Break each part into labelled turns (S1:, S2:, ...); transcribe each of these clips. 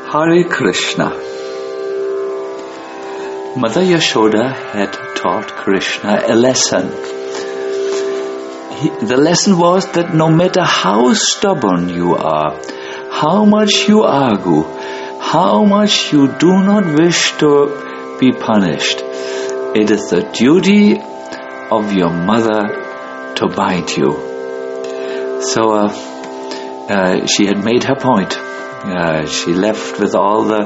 S1: Hare Krishna. Mother Yashoda had taught Krishna a lesson. The lesson was that no matter how stubborn you are, how much you argue, how much you do not wish to be punished, it is the duty of your mother to bind you. So she had made her point. She left with all the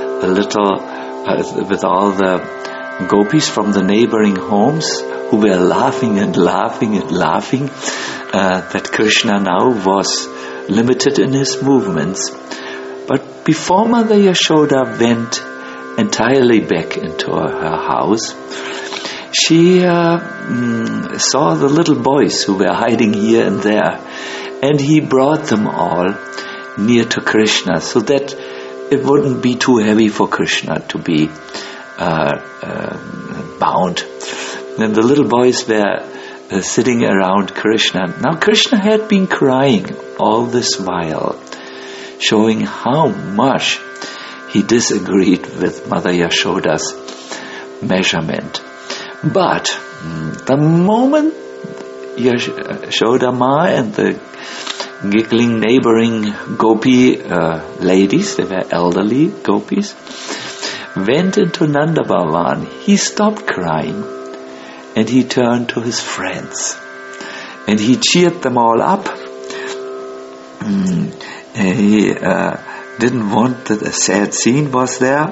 S1: gopis from the neighboring homes, who were laughing and laughing and laughing that Krishna now was limited in his movements. But before Mother Yashoda went entirely back into her house, she saw the little boys who were hiding here and there, and he brought them all near to Krishna so that it wouldn't be too heavy for Krishna to be bound. And the little boys were sitting around Krishna. Now Krishna had been crying all this while, showing how much he disagreed with Mother Yashoda's measurement. But the moment Yashoda Ma and the giggling neighboring gopi ladies, they were elderly gopis, went into Nanda Bhavan, he stopped crying and he turned to his friends and he cheered them all up. He didn't want that a sad scene was there.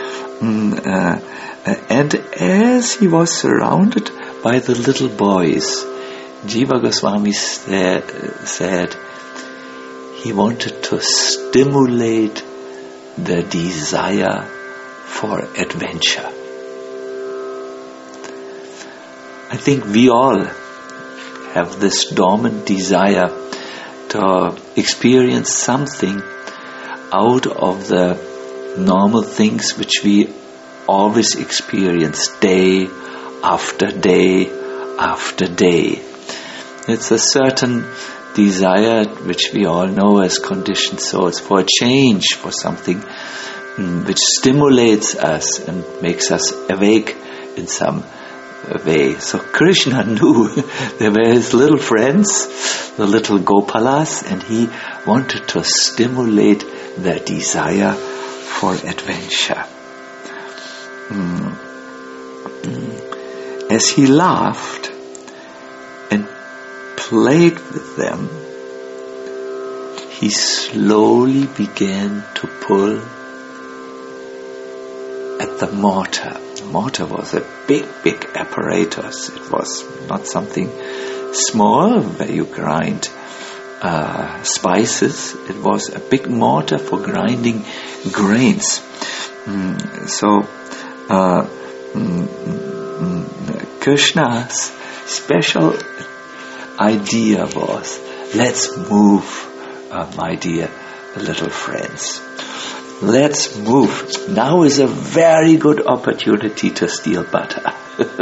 S1: And as he was surrounded by the little boys, Jiva Goswami said he wanted to stimulate the desire for adventure. I think we all have this dormant desire to experience something out of the normal things which we always experience day after day after day. It's a certain desire which we all know as conditioned souls, for a change, for something which stimulates us and makes us awake in some way. So Krishna knew they were his little friends, the little Gopalas, and he wanted to stimulate their desire for adventure. As he laughed and played with them, he slowly began to pull at the mortar. The mortar was a big apparatus. It was not something small where you grind spices. It was a big mortar for grinding grains. So Krishna's special idea was, let's move, my dear little friends. Let's move. Now is a very good opportunity to steal butter.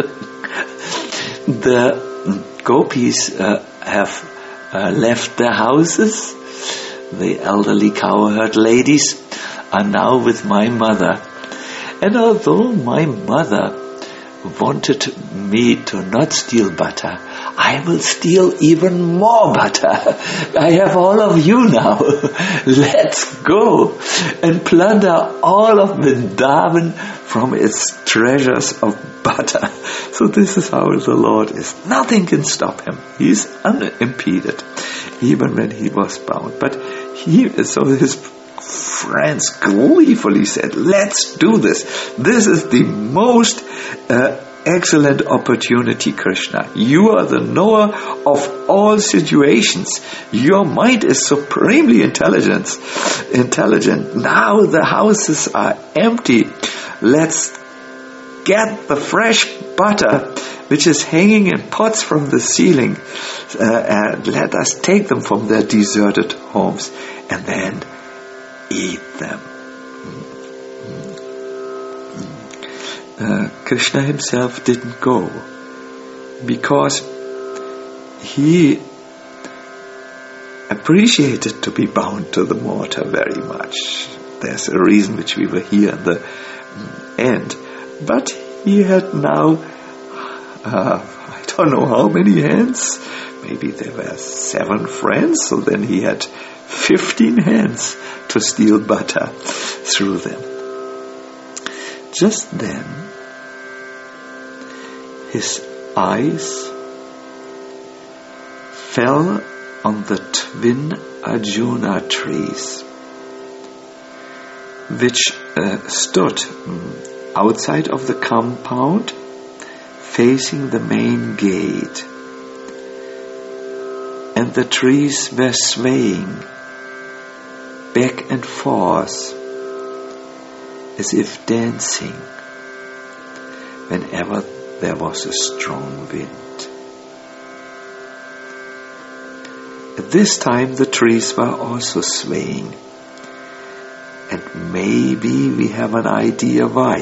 S1: The gopis have left their houses. The elderly cowherd ladies are now with my mother. And although my mother wanted me to not steal butter, I will steal even more butter. I have all of you now. Let's go and plunder all of Vrindavan from its treasures of butter. So this is how the Lord is. Nothing can stop him. He is unimpeded, even when he was bound. But so his friends gleefully said, let's do this. This is the most excellent opportunity, Krishna. You are the knower of all situations. Your mind is supremely intelligent. Now the houses are empty. Let's get the fresh butter which is hanging in pots from the ceiling, and let us take them from their deserted homes and then eat them. Krishna himself didn't go because he appreciated to be bound to the mortar very much. there's a reason which we will hear in the end. But he had now, I don't know how many hands, maybe there were 7 friends, so then he had 15 hands to steal butter through them. Just then, his eyes fell on the twin Arjuna trees, which stood outside of the compound, facing the main gate. And the trees were swaying back and forth as if dancing whenever there was a strong wind. At this time the trees were also swaying, and maybe we have an idea why.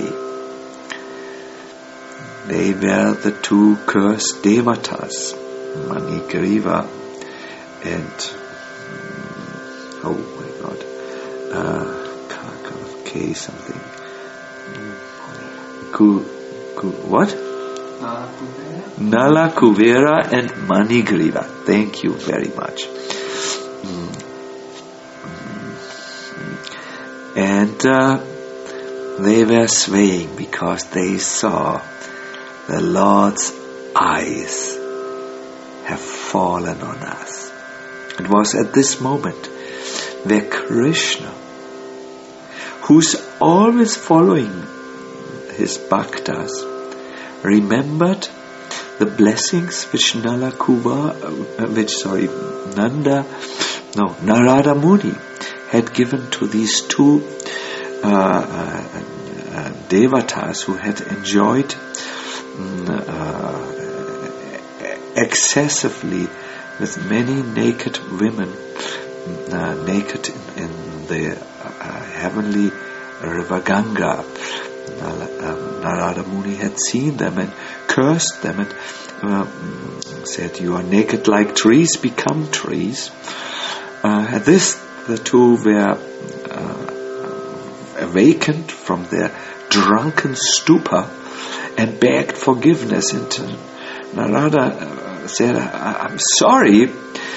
S1: They were the 2 cursed devatas, Manigriva and K something. What? Nala, Kuvera and Manigriva. Thank you very much. And they were swaying because they saw the Lord's eyes have fallen on us. It was at this moment where Krishna, who's always following his bhaktas, remembered the blessings which Narada Muni had given to these 2 devatas who had enjoyed excessively with many naked women, naked in the heavenly river Ganga. Narada Muni had seen them and cursed them and said, "You are naked like trees, become trees." At this, the 2 were awakened from their drunken stupor and begged forgiveness. And Narada said, "I'm sorry.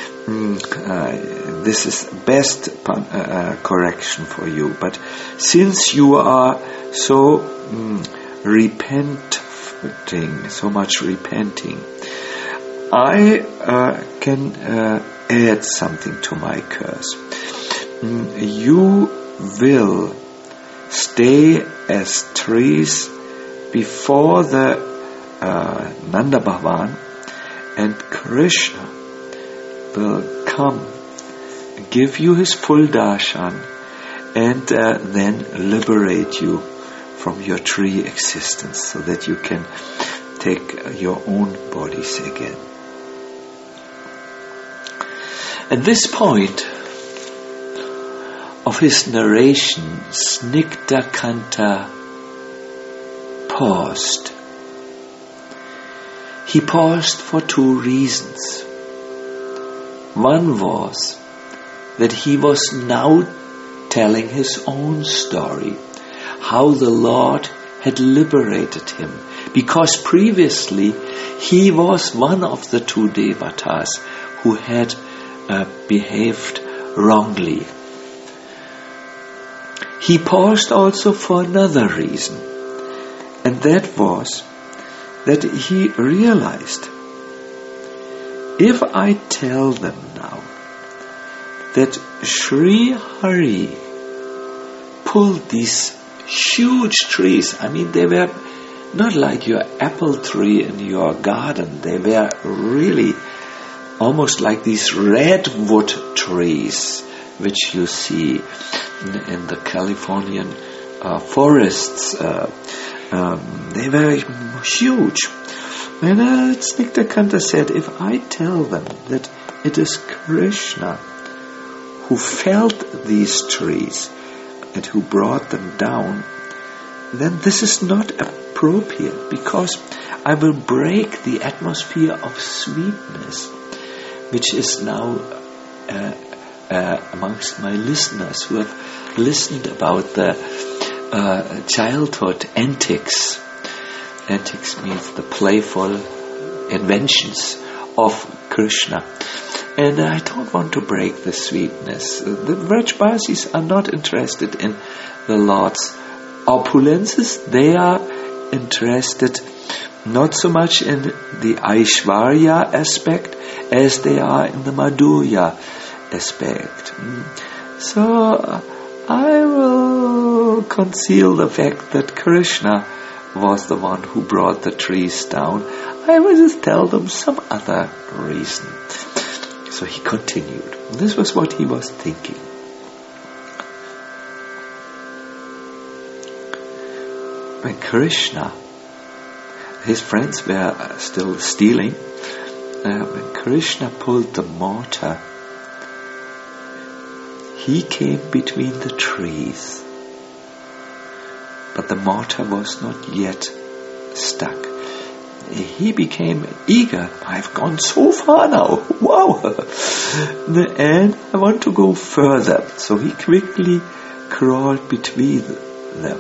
S1: This is best correction for you. But since you are so so much repenting, I can add something to my curse. You will stay as trees before the Nanda Bhavan, and Krishna will come, give you his full darshan, and then liberate you from your tree existence so that you can take your own bodies again." At this point of his narration, Snigdakanta paused. He paused for 2 reasons. One was that he was now telling his own story, how the Lord had liberated him, because previously he was one of the 2 devatas who had behaved wrongly. He paused also for another reason, and that was that he realized, if I tell them now that Sri Hari pulled these huge trees, I mean, they were not like your apple tree in your garden, they were really almost like these redwood trees which you see in the Californian forests. They were huge. And Snigdakanta said, if I tell them that it is Krishna who felled these trees and who brought them down, then this is not appropriate, because I will break the atmosphere of sweetness which is now amongst my listeners who have listened about the childhood antics. Antics means the playful inventions of Krishna. And I don't want to break the sweetness. The Vrajbasis are not interested in the Lord's opulences. They are interested not so much in the Aishvarya aspect as they are in the Madhurya aspect. So I will conceal the fact that Krishna was the one who brought the trees down. I will just tell them some other reason. So he continued. This was what he was thinking. When Krishna, his friends were still stealing, when Krishna pulled the mortar, he came between the trees. But the mortar was not yet stuck. He became eager. I've gone so far now. Wow! And I want to go further. So he quickly crawled between them.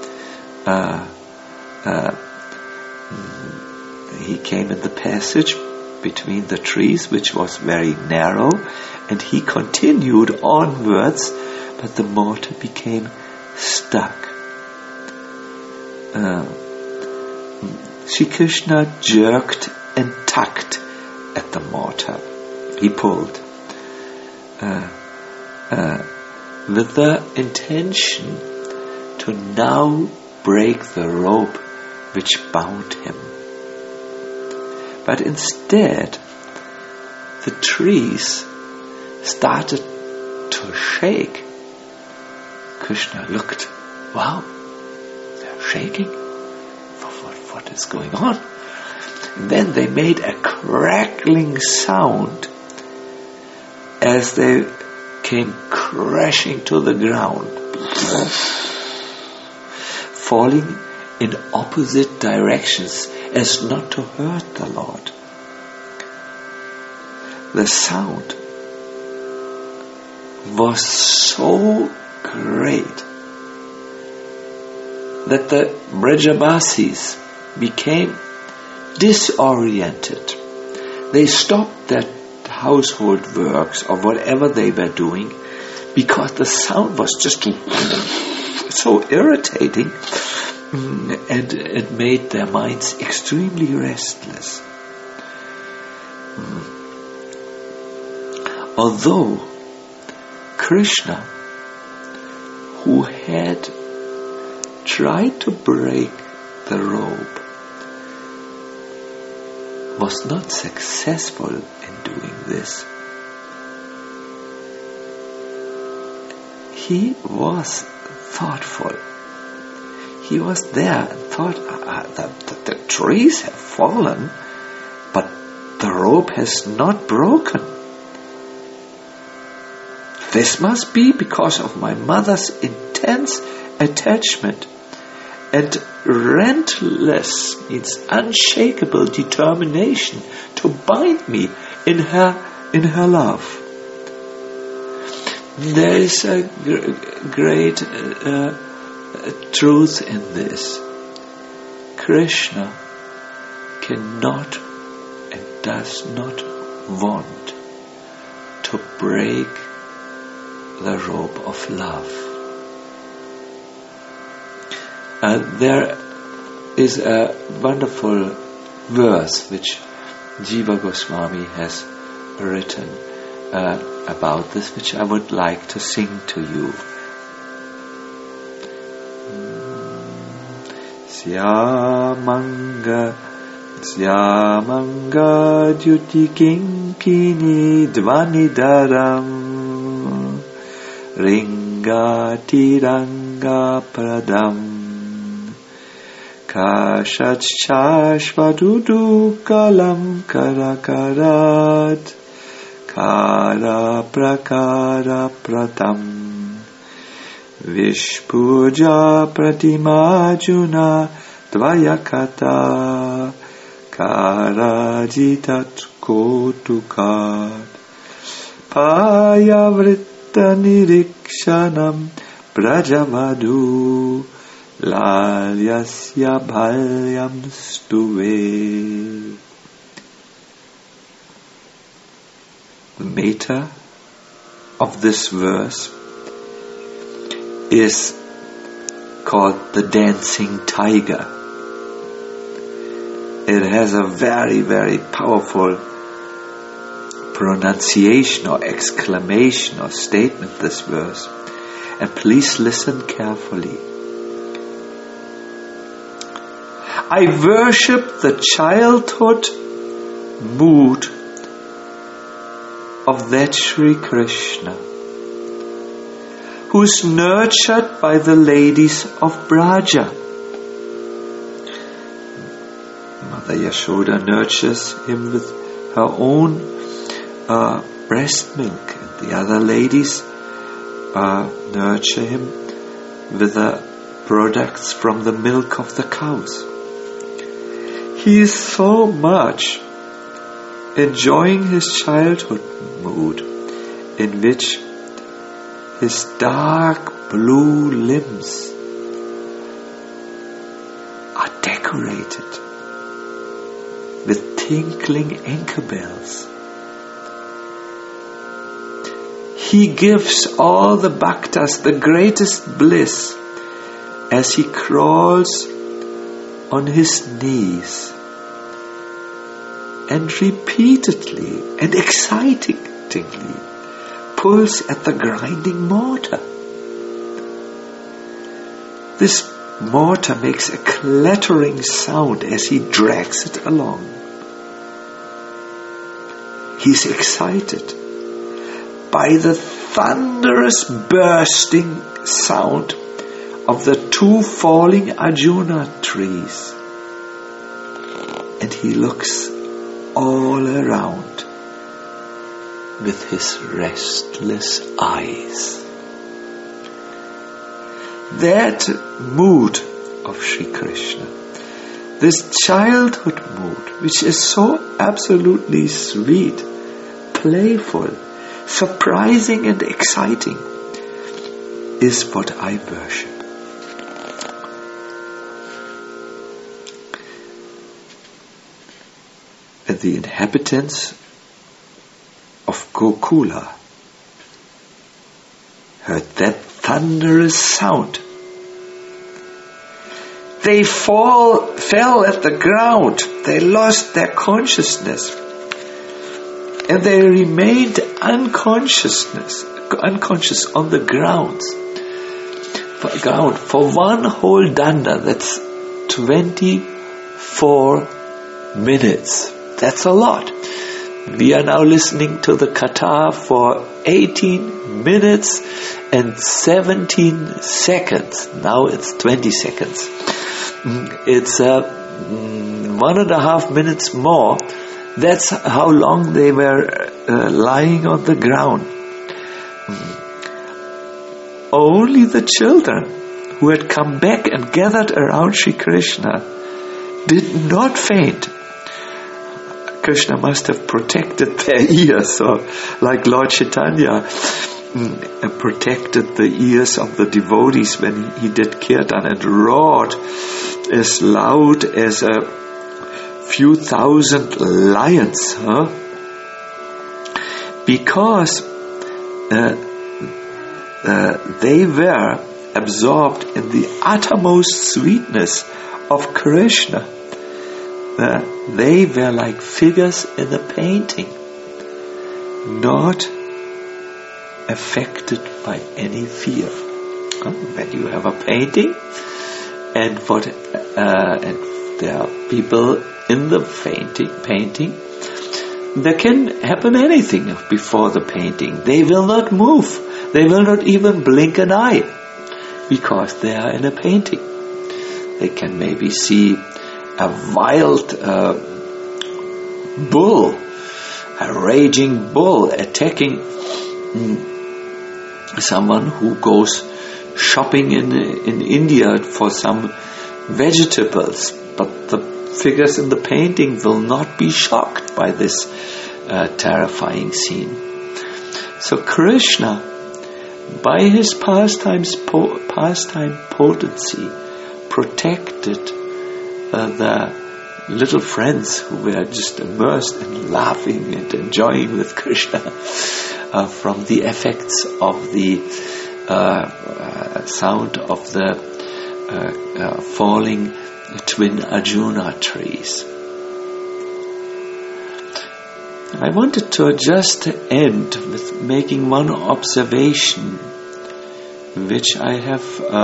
S1: He came in the passage between the trees, which was very narrow, and he continued onwards, but the mortar became stuck. Shri Krishna jerked and tugged at the mortar. He pulled with the intention to now break the rope which bound him. But instead, the trees started to shake. Krishna looked. Wow, they're shaking? What is going on? And then they made a crackling sound as they came crashing to the ground, falling in opposite directions as not to hurt the Lord. The sound was so great that the Brajabasis became disoriented. They stopped their household works or whatever they were doing because the sound was just so irritating, and it made their minds extremely restless. Although Krishna, who had tried to break the rope, was not successful in doing this, he was thoughtful. He was there and thought, the trees have fallen, but the rope has not broken. This must be because of my mother's intense attachment and relentless, means unshakable determination to bind me in her love. There is a great truth in this. Krishna cannot and does not want to break the rope of love. There is a wonderful verse which Jiva Goswami has written about this, which I would like to sing to you. Syamanga Jyuti Kinkini Dvanidaram Ringati Ranga Pradam Kashat Shashvadudu Kalam Karakarat Kara Prakara Pratam Vishpuja Pratimajuna Dvayakata Karajitat Kotukat Ayavritta nirikshanam prajavadu lalyasya bhalyam stuve. The meta of this verse is called the dancing tiger. It has a very, very powerful pronunciation or exclamation or statement, this verse. And please listen carefully. I worship the childhood mood of that Sri Krishna, who is nurtured by the ladies of Braja. Mother Yashoda nurtures him with her own breast milk, and the other ladies nurture him with the products from the milk of the cows. He is so much enjoying his childhood mood, in which his dark blue limbs are decorated with tinkling ankle bells. He gives all the bhaktas the greatest bliss as he crawls on his knees and repeatedly and excitingly pulls at the grinding mortar. This mortar makes a clattering sound as he drags it along. He's excited by the thunderous bursting sound of the two falling Arjuna trees. And he looks all around with his restless eyes. That mood of Sri Krishna, this childhood mood, which is so absolutely sweet, playful, surprising and exciting, is what I worship. And the inhabitants of Gokula heard that thunderous sound. They fell at the ground. They lost their consciousness. And they remained unconscious on the ground for one whole danda. That's 24 minutes. That's a lot. We are now listening to the Katha for 18 minutes and 17 seconds. Now it's 20 seconds. It's 1.5 minutes more. That's how long they were lying on the ground. Only the children who had come back and gathered around Sri Krishna did not faint. Krishna must have protected their ears, so like Lord Chaitanya protected the ears of the devotees when he did kirtan and roared as loud as a few thousand lions, because they were absorbed in the uttermost sweetness of Krishna. They were like figures in a painting, not affected by any fear. When you have a painting, and there are people in the painting, there can happen anything before the painting. They will not move. They will not even blink an eye, because they are in a painting. They can maybe see a wild bull, a raging bull attacking someone who goes shopping in India for some vegetables. But the figures in the painting will not be shocked by this terrifying scene. So Krishna, by his pastime potency, protected the little friends who were just immersed in laughing and enjoying with Krishna from the effects of the sound of the falling twin Arjuna trees. I wanted to just end with making one observation which I have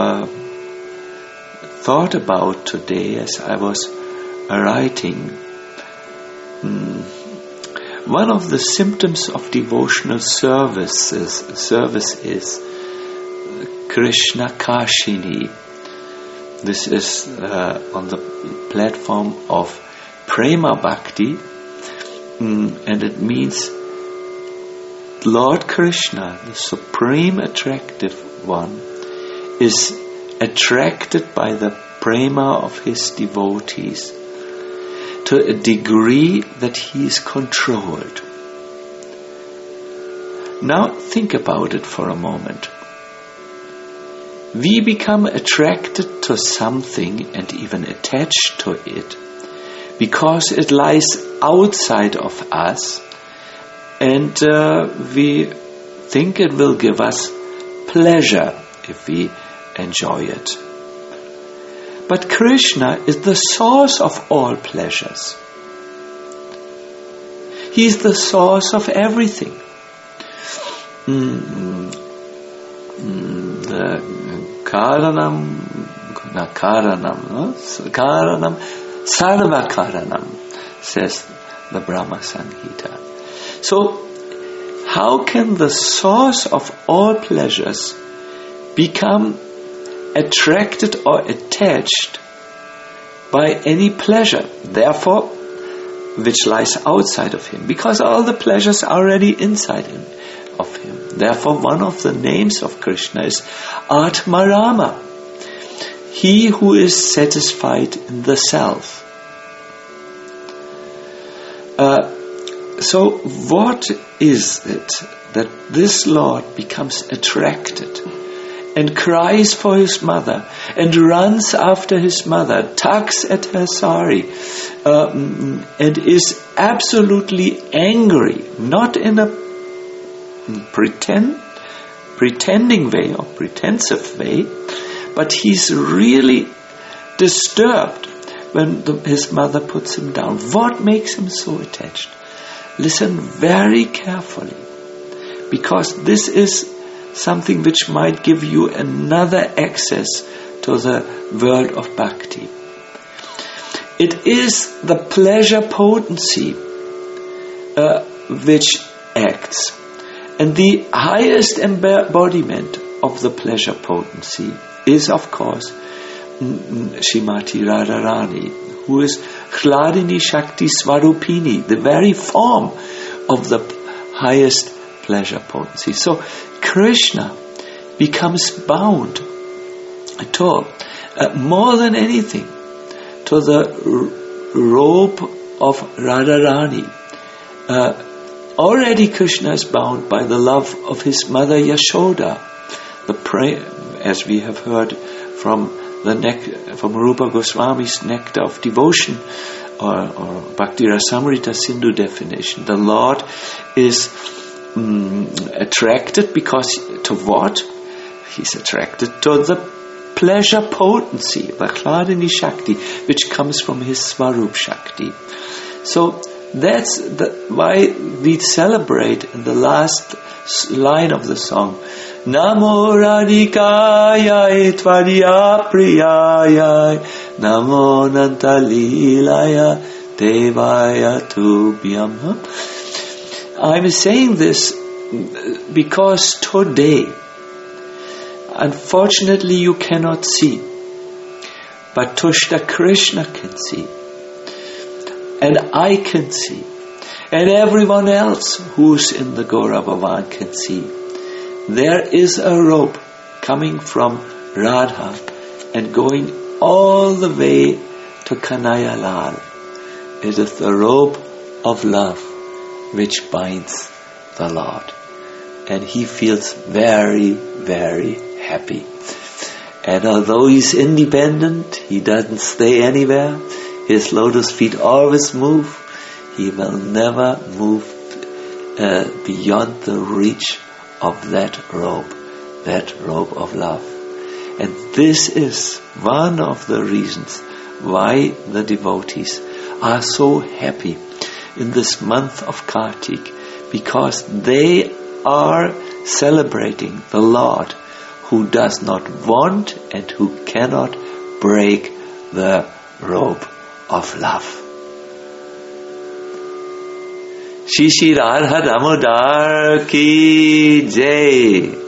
S1: thought about today as I was writing. One of the symptoms of devotional service is Krishna Kashini. This is on the platform of Prema Bhakti, and it means Lord Krishna, the supreme attractive one, is attracted by the prema of his devotees to a degree that he is controlled. Now think about it for a moment. We become attracted to something and even attached to it because it lies outside of us, and we think it will give us pleasure if we enjoy it. But Krishna is the source of all pleasures. He is the source of everything. The Karanam Sarva Karanam, says the Brahma Samhita. So, how can the source of all pleasures become attracted or attached by any pleasure, therefore, which lies outside of him? Because all the pleasures are already inside of him. Therefore, one of the names of Krishna is Atmarama, he who is satisfied in the self. So what is it that this Lord becomes attracted and cries for his mother and runs after his mother, tugs at her sari, and is absolutely angry, not in a pretending way or pretensive way, but he's really disturbed when his mother puts him down. What makes him so attached? Listen very carefully, because this is something which might give you another access to the world of bhakti. It is the pleasure potency which acts. And the highest embodiment of the pleasure potency is, of course, Srimati Radharani, who is Hladini Shakti Swarupini, the very form of the highest pleasure potency. So Krishna becomes bound to, more than anything, to the robe of Radharani. Already Krishna is bound by the love of his mother Yashoda, as we have heard from Rupa Goswami's Nectar of Devotion, or Bhakti Rasamrita Sindhu definition. The Lord is attracted because to what? He's attracted to the pleasure potency, the Hladini Shakti, which comes from his Swarup Shakti. So that's why we celebrate in the last line of the song, Namo Radhikaya Tvarya Priyaya Namo Nantalilaya Devaya Tubhyam. I'm saying this because today, unfortunately, you cannot see, but Tushta Krishna can see, and I can see, and everyone else who's in the Gaura Bhavan can see. There is a rope coming from Radha and going all the way to Kanhaiya Lal. It is the rope of love which binds the Lord. and he feels very, very happy. And although he's independent, he doesn't stay anywhere, his lotus feet always move, he will never move beyond the reach of that robe of love. And this is one of the reasons why the devotees are so happy in this month of Kartik, because they are celebrating the Lord who does not want and who cannot break the robe of love. Shri Shri Radha Damodar ki jai.